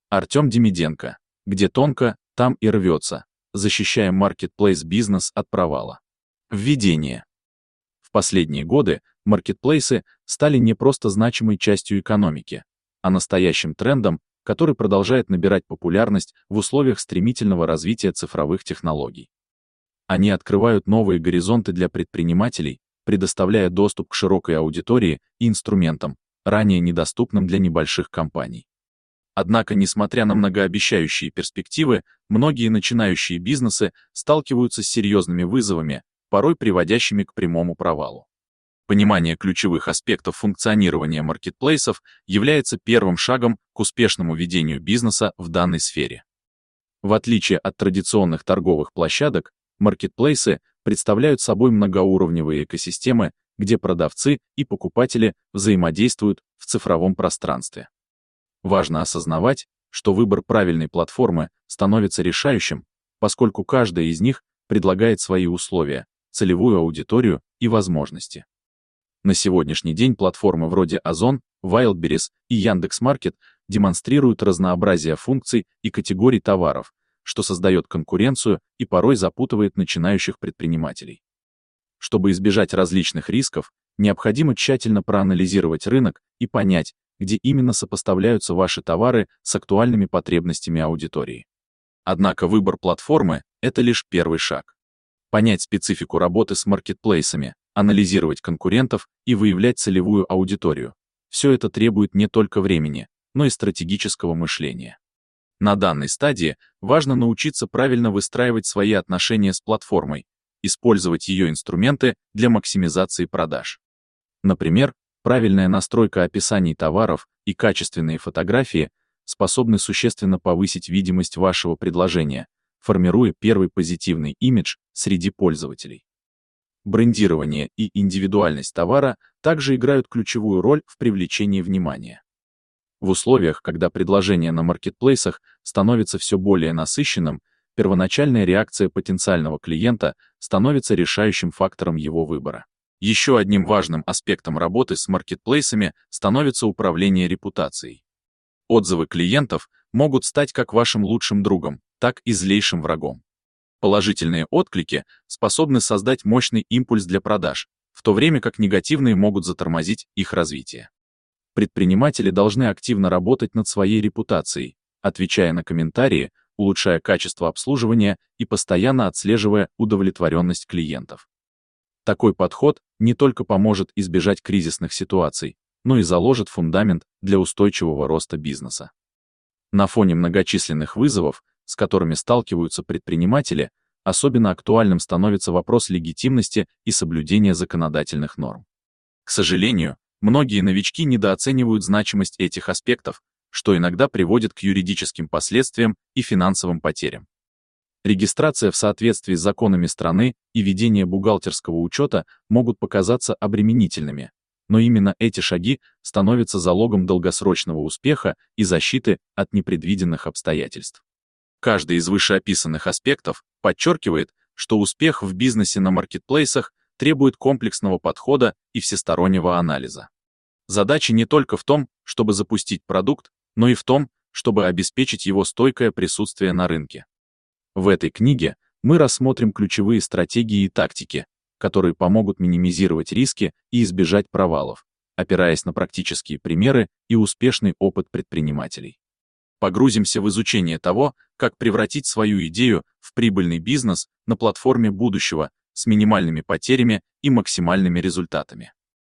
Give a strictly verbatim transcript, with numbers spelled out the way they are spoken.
Артем Демиденко. Где тонко, там и рвется. Защищаем маркетплейс-бизнес от провала. Введение. В последние годы маркетплейсы стали не просто значимой частью экономики, а настоящим трендом, который продолжает набирать популярность в условиях стремительного развития цифровых технологий. Они открывают новые горизонты для предпринимателей, предоставляя доступ к широкой аудитории и инструментам, ранее недоступным для небольших компаний. Однако, несмотря на многообещающие перспективы, многие начинающие бизнесы сталкиваются с серьезными вызовами, порой приводящими к прямому провалу. Понимание ключевых аспектов функционирования маркетплейсов является первым шагом к успешному ведению бизнеса в данной сфере. В отличие от традиционных торговых площадок, маркетплейсы представляют собой многоуровневые экосистемы, где продавцы и покупатели взаимодействуют в цифровом пространстве. Важно осознавать, что выбор правильной платформы становится решающим, поскольку каждая из них предлагает свои условия, целевую аудиторию и возможности. На сегодняшний день платформы вроде Озон, Wildberries и Яндекс.Маркет демонстрируют разнообразие функций и категорий товаров, что создает конкуренцию и порой запутывает начинающих предпринимателей. Чтобы избежать различных рисков, необходимо тщательно проанализировать рынок и понять, где именно сопоставляются ваши товары с актуальными потребностями аудитории. Однако выбор платформы — это лишь первый шаг. Понять специфику работы с маркетплейсами, анализировать конкурентов и выявлять целевую аудиторию — все это требует не только времени, но и стратегического мышления. На данной стадии важно научиться правильно выстраивать свои отношения с платформой, использовать ее инструменты для максимизации продаж. Например, правильная настройка описаний товаров и качественные фотографии способны существенно повысить видимость вашего предложения, формируя первый позитивный имидж среди пользователей. Брендирование и индивидуальность товара также играют ключевую роль в привлечении внимания. В условиях, когда предложение на маркетплейсах становится все более насыщенным, первоначальная реакция потенциального клиента становится решающим фактором его выбора. Еще одним важным аспектом работы с маркетплейсами становится управление репутацией. Отзывы клиентов могут стать как вашим лучшим другом, так и злейшим врагом. Положительные отклики способны создать мощный импульс для продаж, в то время как негативные могут затормозить их развитие. Предприниматели должны активно работать над своей репутацией, отвечая на комментарии, улучшая качество обслуживания и постоянно отслеживая удовлетворенность клиентов. Такой подход не только поможет избежать кризисных ситуаций, но и заложит фундамент для устойчивого роста бизнеса. На фоне многочисленных вызовов, с которыми сталкиваются предприниматели, особенно актуальным становится вопрос легитимности и соблюдения законодательных норм. К сожалению, многие новички недооценивают значимость этих аспектов, что иногда приводит к юридическим последствиям и финансовым потерям. Регистрация в соответствии с законами страны и ведение бухгалтерского учета могут показаться обременительными, но именно эти шаги становятся залогом долгосрочного успеха и защиты от непредвиденных обстоятельств. Каждый из вышеописанных аспектов подчеркивает, что успех в бизнесе на маркетплейсах требует комплексного подхода и всестороннего анализа. Задача не только в том, чтобы запустить продукт, но и в том, чтобы обеспечить его стойкое присутствие на рынке. В этой книге мы рассмотрим ключевые стратегии и тактики, которые помогут минимизировать риски и избежать провалов, опираясь на практические примеры и успешный опыт предпринимателей. Погрузимся в изучение того, как превратить свою идею в прибыльный бизнес на платформе будущего с минимальными потерями и максимальными результатами.